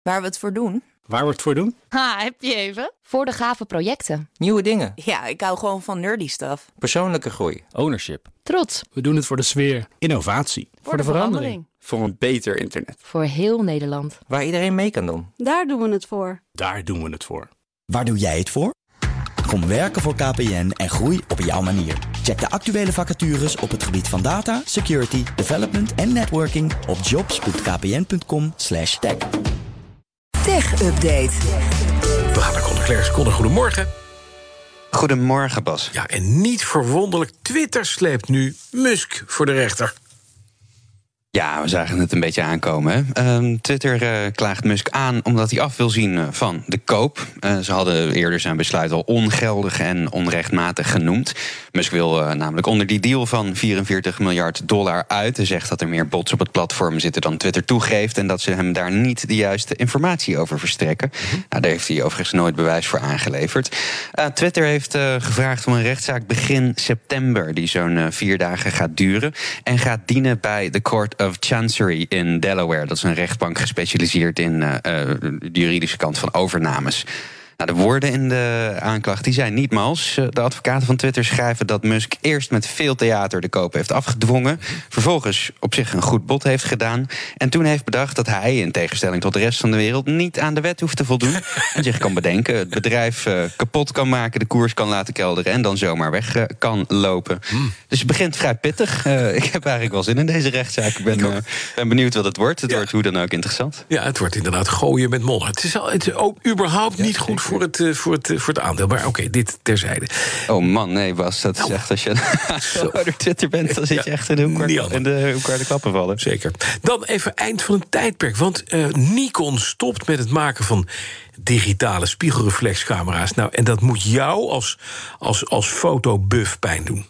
Waar we het voor doen? Waar we het voor doen? Ha, heb je even? Voor de gave projecten. Nieuwe dingen. Ja, ik hou gewoon van nerdy stuff. Persoonlijke groei. Ownership. Trots. We doen het voor de sfeer. Innovatie. Voor de verandering. Voor een beter internet. Voor heel Nederland. Waar iedereen mee kan doen. Daar doen we het voor. Daar doen we het voor. Waar doe jij het voor? Kom werken voor KPN en groei op jouw manier. Check de actuele vacatures op het gebied van data, security, development en networking op jobs.kpn.com/tech. Tech Update. We gaan naar Conor Klerks. Conor, goedemorgen. Goedemorgen, Bas. Ja, en niet verwonderlijk, Twitter sleept nu Musk voor de rechter. Ja, we zagen het een beetje aankomen. Hè? Twitter klaagt Musk aan omdat hij af wil zien van de koop. Ze hadden eerder zijn besluit al ongeldig en onrechtmatig genoemd. Musk wil namelijk onder die deal van $44 miljard uit. Hij zegt dat er meer bots op het platform zitten dan Twitter toegeeft en dat ze hem daar niet de juiste informatie over verstrekken. Nou, daar heeft hij overigens nooit bewijs voor aangeleverd. Twitter heeft gevraagd om een rechtszaak begin september, die zo'n 4 dagen gaat duren en gaat dienen bij de Court of Chancery in Delaware. Dat is een rechtbank gespecialiseerd in de juridische kant van overnames. Nou, de woorden in de aanklacht die zijn niet mals. De advocaten van Twitter schrijven dat Musk eerst met veel theater de koop heeft afgedwongen, vervolgens op zich een goed bod heeft gedaan en toen heeft bedacht dat hij, in tegenstelling tot de rest van de wereld, niet aan de wet hoeft te voldoen en zich kan bedenken, het bedrijf kapot kan maken, de koers kan laten kelderen en dan zomaar weg kan lopen. Dus het begint vrij pittig. Ik heb eigenlijk wel zin in deze rechtszaak. Ik ben benieuwd wat het wordt. Het wordt hoe dan ook interessant. Ja, het wordt inderdaad gooien met modder. Het is ook überhaupt niet goed voor het aandeel. Maar oké, dit terzijde. Oh man, nee Bas, dat is echt als je door Twitter bent, dan zit je echt in de hoekwaarde klappen vallen. Zeker. Dan even eind van een tijdperk. Want Nikon stopt met het maken van digitale spiegelreflexcamera's. Nou, en dat moet jou als fotobuff pijn doen.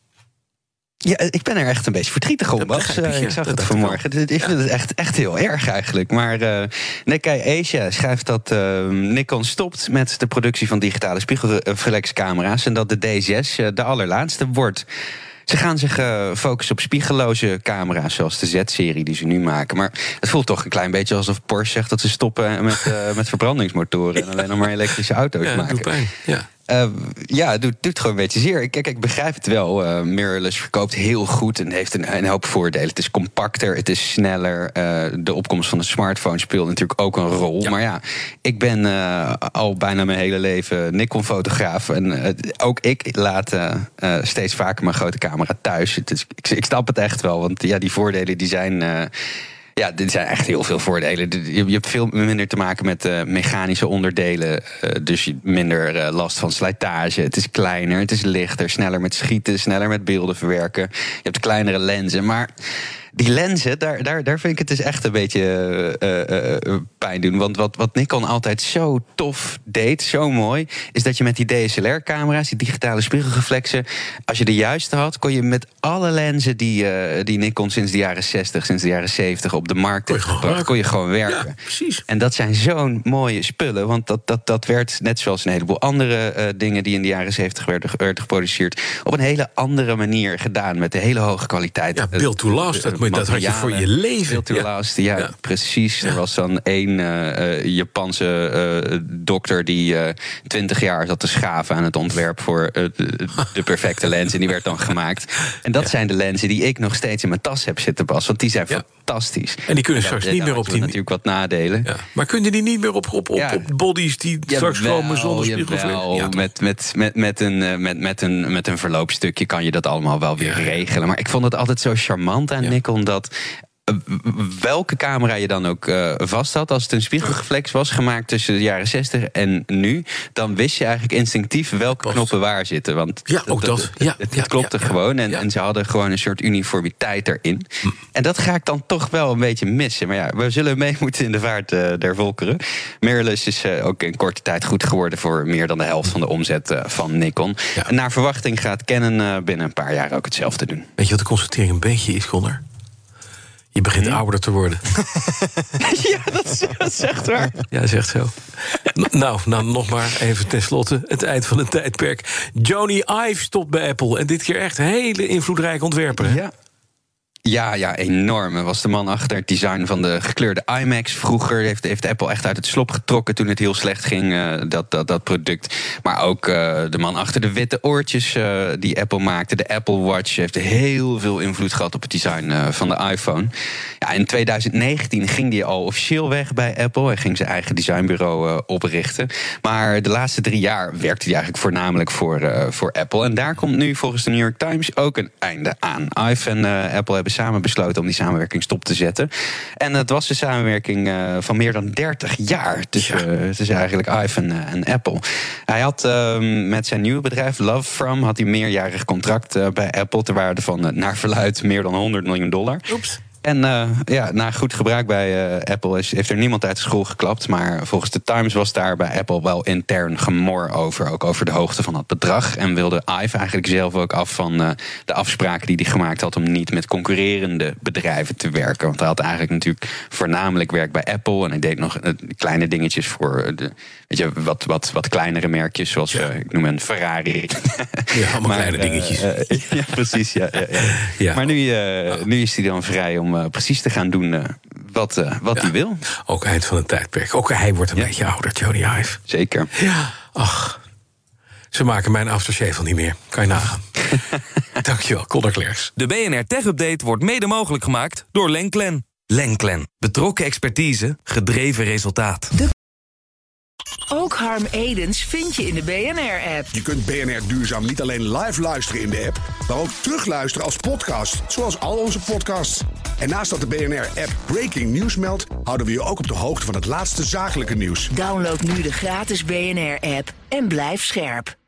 Ja, ik ben er echt een beetje verdrietig om, Bas. Ik zag het vanmorgen. Ik vind het echt heel erg eigenlijk. Maar Nikkei Asia schrijft dat Nikon stopt met de productie van digitale spiegelreflexcamera's en dat de D6 de allerlaatste wordt. Ze gaan zich focussen op spiegelloze camera's, zoals de Z-serie die ze nu maken. Maar het voelt toch een klein beetje alsof Porsche zegt dat ze stoppen met verbrandingsmotoren en alleen nog maar elektrische auto's maken. Doet pijn. Ja. Het doet gewoon een beetje zeer. Kijk, ik begrijp het wel. Mirrorless verkoopt heel goed en heeft een hoop voordelen. Het is compacter, het is sneller. De opkomst van de smartphone speelt natuurlijk ook een rol. Ja. Maar ja, ik ben al bijna mijn hele leven Nikon-fotograaf. En ook ik laat steeds vaker mijn grote camera thuis. Ik snap het echt wel, want ja, die voordelen die zijn... dit zijn echt heel veel voordelen. Je hebt veel minder te maken met mechanische onderdelen. Dus minder last van slijtage. Het is kleiner, het is lichter, sneller met schieten, sneller met beelden verwerken. Je hebt kleinere lenzen, maar die lenzen, daar vind ik het dus echt een beetje pijn doen. Want wat Nikon altijd zo tof deed, zo mooi, is dat je met die DSLR-camera's, die digitale spiegelreflexen, als je de juiste had, kon je met alle lenzen die Nikon sinds de jaren 60, sinds de jaren 70 op de markt heeft gebracht, kon je gewoon werken. Ja, precies. En dat zijn zo'n mooie spullen, want dat werd, net zoals een heleboel andere dingen die in de jaren 70 werden geproduceerd, op een hele andere manier gedaan, met een hele hoge kwaliteit. Ja, build to last, dat had je voor je leven. Build to last, ja, precies. Ja. Er was dan één Japanse dokter die 20 jaar zat te schaven aan het ontwerp voor de perfecte lens. En die werd dan gemaakt. En dat zijn de lenzen die ik nog steeds in mijn tas heb zitten, Bas. Want die zijn fantastisch. En die kunnen straks niet meer op die... natuurlijk wat nadelen. Ja. Maar kunnen die niet meer op bodies die straks komen zonder spiegelreflex? Met een verloopstukje kan je dat allemaal wel weer regelen. Maar ik vond het altijd zo charmant aan Nikon dat welke camera je dan ook vast had, als het een spiegelreflex was gemaakt tussen de jaren 60 en nu, dan wist je eigenlijk instinctief welke knoppen waar zitten. Want het klopte gewoon. En ze hadden gewoon een soort uniformiteit erin. En dat ga ik dan toch wel een beetje missen. Maar ja, we zullen mee moeten in de vaart der volkeren. Mirrorless is ook in korte tijd goed geworden voor meer dan de helft van de omzet van Nikon. Ja. En naar verwachting gaat Canon binnen een paar jaar ook hetzelfde doen. Weet je wat de constatering een beetje is, Conor? Je begint ouder te worden. Ja, dat is echt waar. Ja, dat is echt zo. Nou, nog maar even tenslotte het eind van een tijdperk. Jony Ive stopt bij Apple. En dit keer echt een hele invloedrijke ontwerper. Hè? Ja, enorm. Hij was de man achter het design van de gekleurde iMacs. Vroeger heeft Apple echt uit het slop getrokken toen het heel slecht ging, dat product. Maar ook de man achter de witte oortjes die Apple maakte. De Apple Watch heeft heel veel invloed gehad op het design van de iPhone. Ja, in 2019 ging hij al officieel weg bij Apple. Hij ging zijn eigen designbureau oprichten. Maar de laatste 3 jaar werkte hij eigenlijk voornamelijk voor Apple. En daar komt nu volgens de New York Times ook een einde aan. Ive en Apple hebben samen besloten om die samenwerking stop te zetten. En het was een samenwerking van meer dan 30 jaar tussen eigenlijk Ive en Apple. Hij had met zijn nieuwe bedrijf Love From had hij een meerjarig contract bij Apple ter waarde van naar verluidt meer dan $100 miljoen. Oeps. En na goed gebruik bij Apple heeft er niemand uit de school geklapt. Maar volgens de Times was daar bij Apple wel intern gemor over. Ook over de hoogte van dat bedrag. En wilde Ive eigenlijk zelf ook af van de afspraken die hij gemaakt had om niet met concurrerende bedrijven te werken. Want hij had eigenlijk natuurlijk voornamelijk werk bij Apple. En hij deed nog kleine dingetjes voor wat kleinere merkjes. Zoals ik noem een Ferrari. Ja, allemaal kleine dingetjes. Ja, precies. Ja. Maar nu is hij dan vrij om precies te gaan doen wat hij wil. Ook eind van een tijdperk. Ook hij wordt een beetje ouder, Jony Ive. Zeker. Ja, ach. Ze maken mijn aftershave niet meer. Kan je nagaan. Dankjewel, Conor Clerks. De BNR Tech Update wordt mede mogelijk gemaakt door Lenklen. Lenklen. Betrokken expertise, gedreven resultaat. Ook Harm Edens vind je in de BNR-app. Je kunt BNR Duurzaam niet alleen live luisteren in de app, maar ook terugluisteren als podcast, zoals al onze podcasts. En naast dat de BNR-app Breaking News meldt, houden we je ook op de hoogte van het laatste zakelijke nieuws. Download nu de gratis BNR-app en blijf scherp.